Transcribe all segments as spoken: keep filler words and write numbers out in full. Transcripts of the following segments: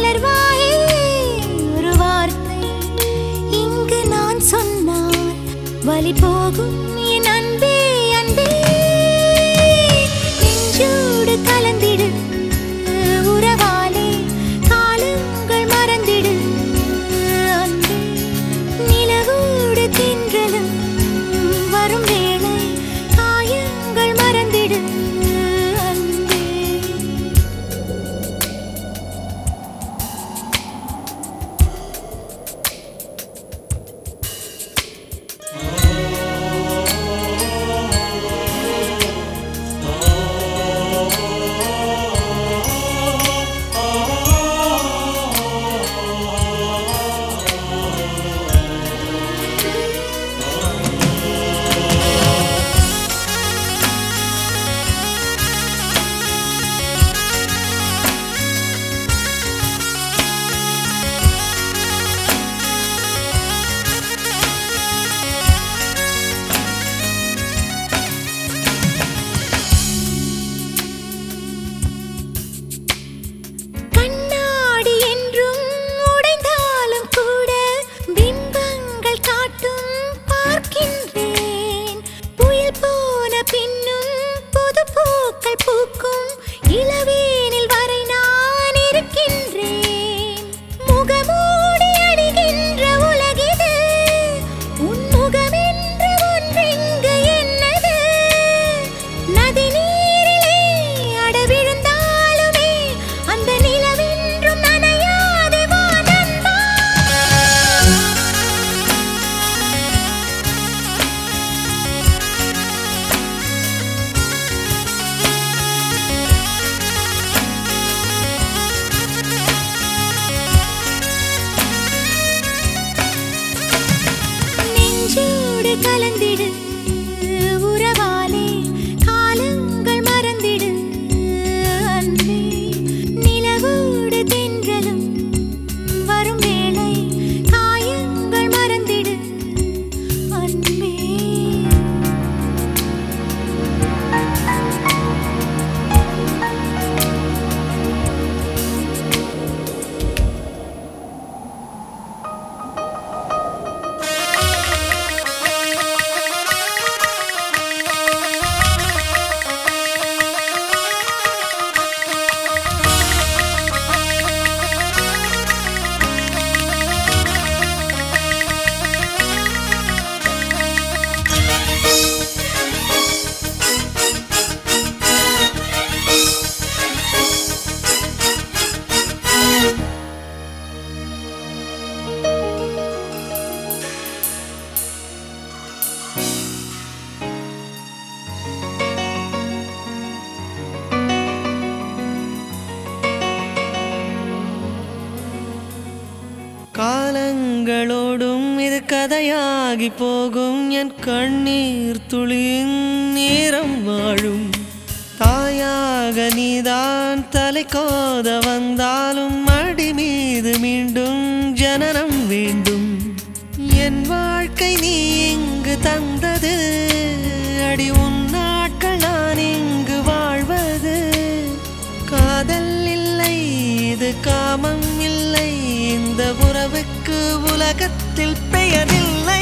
மலர்வாயே ஒரு வார்த்தை இங்கு நான் சொன்னால் வலி போகும் என் அன்பே அன்பே நெஞ்சோடு கலந்திடு உறவாலே காலங்கள் மறந்திடு அன்பே நிலவோடு தென்றலும் வரும் வேளை காயங்கள் மறந்திடு அன்பே கலந்திடு உறவாலே காலங்கள் மறந்திடு அன்பே நிலவோடு தென்றலும் வரும் வேளை காயங்கள் மறந்திடு அன்பே காலங்களோடும் இது கதையாகி போகும் என் கண்ணீர் துளியின் நேரம் வாழும் தாயாக நீதான் தலை கோத வந்தாலும் அடி மீது மீண்டும் ஜனனம் வேண்டும் என் வாழ்க்கை நீ இங்கு தந்தது அடி உன் நாட்கள் நான் இங்கு வாழ்வது காதல் இல்லை இது காமம் இல்லை இந்த உறவுக்கு உலகத்தில் பெயரில்லை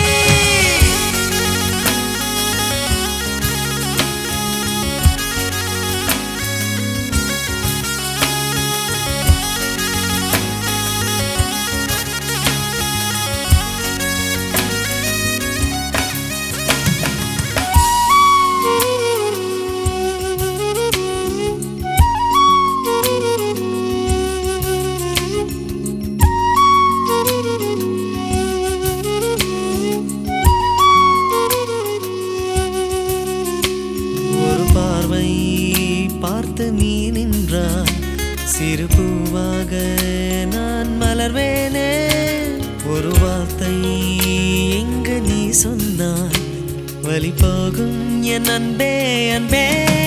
பார்த்து நீ நின்றாய் சிறு பூவாக நான் மலர்வேனே ஒரு வார்த்தை எங்கு நீ சொன்னாய் வலி போகும் என் அன்பே அன்பே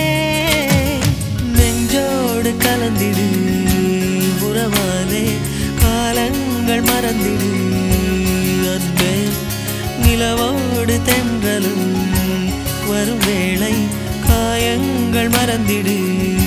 நெஞ்சோடு கலந்திடு உறவாலே காலங்கள் மறந்திடு அன்பே நிலவோடு தென்றலும் வரும் வேளை காயங்கள் மறந்திடு